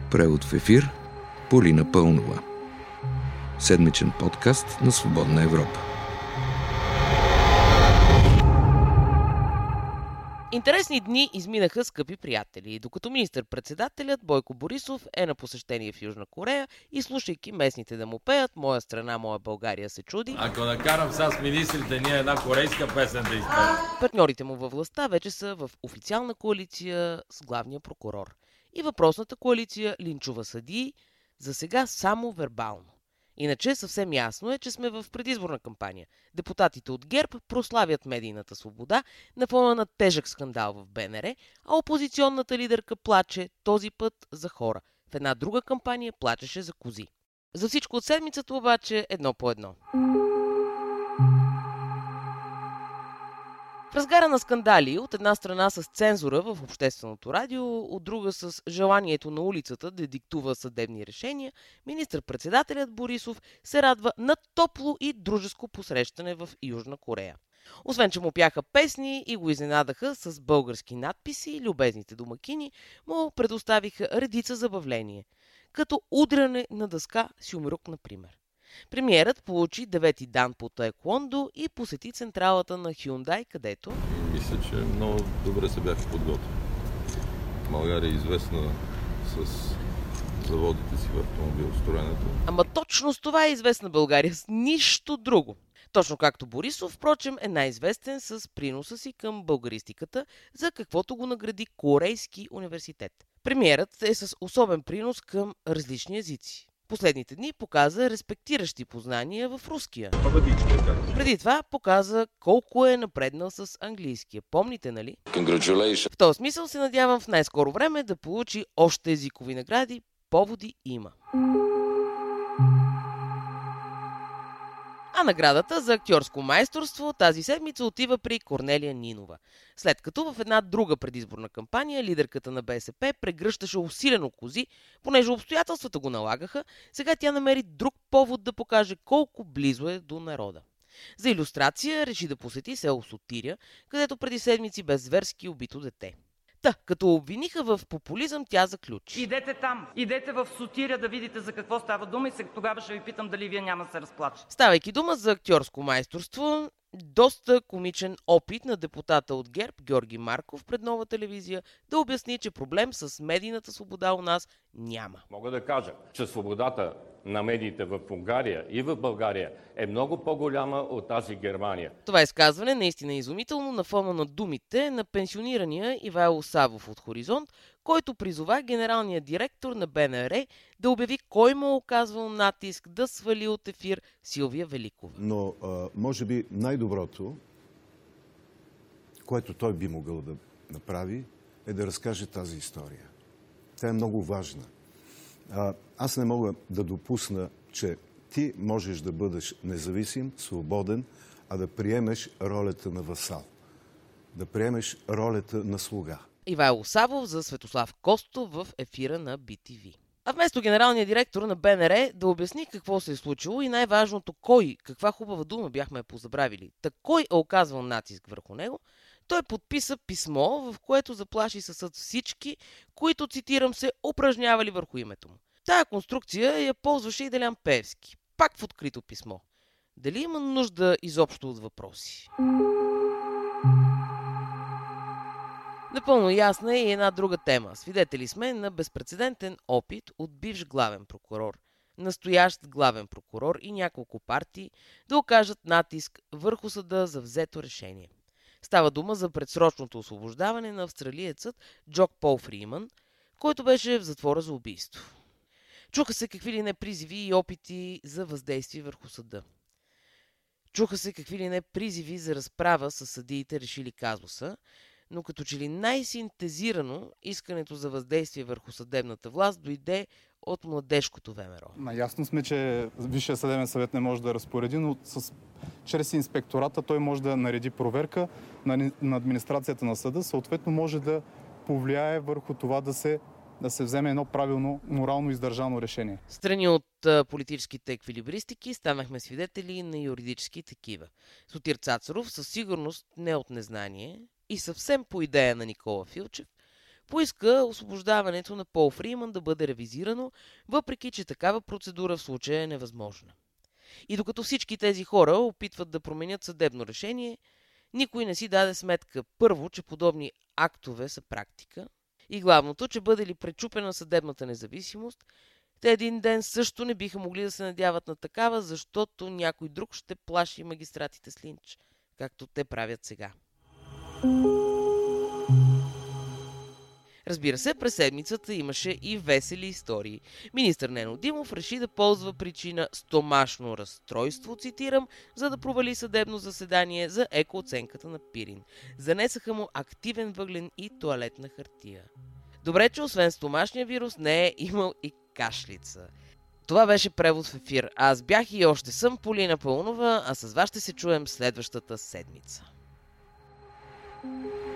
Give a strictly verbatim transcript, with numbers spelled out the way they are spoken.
Превод в ефир Полина Пълнова. Седмичен подкаст на Свободна Европа. Интересни дни изминаха, скъпи приятели, докато министър-председателят Бойко Борисов е на посещение в Южна Корея и слушайки местните да му пеят "Моя страна, моя България" се чуди. Ако накарам сега с министрите ние една корейска песен да изпеем. Партньорите му във властта вече са в официална коалиция с главния прокурор. И въпросната коалиция линчува съдии, за сега само вербално. Иначе съвсем ясно е, че сме в предизборна кампания. Депутатите от ГЕРБ прославят медийната свобода на фона на тежък скандал в БНР, а опозиционната лидерка плаче този път за хора. В една друга кампания плачеше за кози. За всичко от седмицата обаче едно по едно. В разгара на скандали, от една страна с цензура в общественото радио, от друга с желанието на улицата да диктува съдебни решения, министър-председателят Борисов се радва на топло и дружеско посрещане в Южна Корея. Освен, че му пяха песни и го изненадаха с български надписи, любезните домакини му предоставиха редица забавление, като удряне на дъска с юмрук, например. Премиерът получи девети дан по таеквондо и посети централата на Хюндай, където... Мисля, че много добре се бях подготвил. България е известна с заводите си в автомобилостроенето. Ама точно с това е известна България, с нищо друго. Точно както Борисов, впрочем, е най-известен с приноса си към българистиката, за каквото го награди Корейски университет. Премиерът е с особен принос към различни езици. Последните дни показа респектиращи познания в руския. Преди това показа колко е напреднал с английския. Помните, нали? В този смисъл се надявам в най-скоро време да получи още езикови награди. Поводи има. А наградата за актьорско майсторство тази седмица отива при Корнелия Нинова. След като в една друга предизборна кампания лидерката на БСП прегръщаше усилено кози, понеже обстоятелствата го налагаха, сега тя намери друг повод да покаже колко близо е до народа. За илюстрация реши да посети село Сотиря, където преди седмици бе зверски убито дете. Та, като обвиниха в популизъм, тя заключи: идете там, идете в Сотиря да видите за какво става дума и тогава ще ви питам дали вие няма да се разплачете. Ставайки дума за актьорско майсторство, доста комичен опит на депутата от ГЕРБ Георги Марков пред Нова телевизия да обясни, че проблем с медийната свобода у нас няма. Мога да кажа, че свободата на медиите в Унгария и в България е много по-голяма от тази Германия. Това изказване наистина е изумително на фона на думите на пенсионирания Ивайло Савов от Хоризонт, който призова генералния директор на БНР да обяви кой му е оказвал натиск да свали от ефир Силвия Великова. Но а, може би най-доброто, което той би могъл да направи, е да разкаже тази история. Тя е много важна. А, аз не мога да допусна, че ти можеш да бъдеш независим, свободен, а да приемеш ролята на васал. Да приемеш ролята на слуга. Ивайло Савов за Светослав Костов в ефира на Би Ти Ви. А вместо генералния директор на БНР да обясни какво се е случило и най-важното кой, каква хубава дума бяхме позабравили, так кой е оказвал натиск върху него, той подписа писмо, в което заплаши със съд всички, които, цитирам, се упражнявали върху името му. Тая конструкция я ползваше и Делян Пеевски, пак в открито писмо. Дали има нужда изобщо от въпроси? Напълно ясна е и една друга тема. Свидетели сме на безпрецедентен опит от бивш главен прокурор, настоящ главен прокурор и няколко партии да окажат натиск върху съда за взето решение. Става дума за предсрочното освобождаване на австралиецът Джок Пол Фриман, който беше в затвора за убийство. Чуха се какви ли не призиви и опити за въздействие върху съда. Чуха се какви ли не призиви за разправа с съдиите решили казуса, но като че ли най-синтезирано искането за въздействие върху съдебната власт дойде от младежкото ВМРО. Наясно сме, че Висшия съдебен съвет не може да разпореди, но с, чрез инспектората той може да нареди проверка на, на администрацията на съда, съответно може да повлияе върху това да се, да се вземе едно правилно, морално издържано решение. Страни от а, политическите еквилибристики станахме свидетели на юридически такива. Сотир Цацаров със сигурност не от незнание и съвсем по идея на Никола Филчев поиска освобождаването на Пол Фриман да бъде ревизирано, въпреки че такава процедура в случая е невъзможна. И докато всички тези хора опитват да променят съдебно решение, никой не си даде сметка първо, че подобни актове са практика и главното, че бъде ли пречупена съдебната независимост, те един ден също не биха могли да се надяват на такава, защото някой друг ще плаши магистратите с линч, както те правят сега. Разбира се, през седмицата имаше и весели истории. Министър Нено Димов реши да ползва причина стомашно разстройство, цитирам, за да провали съдебно заседание за екооценката на Пирин. Занесаха му активен въглен и тоалетна хартия. Добре, че освен стомашния вирус не е имал и кашлица. Това беше превод в ефир. Аз бях и още съм Полина Паунова, а с вас ще се чуем следващата седмица.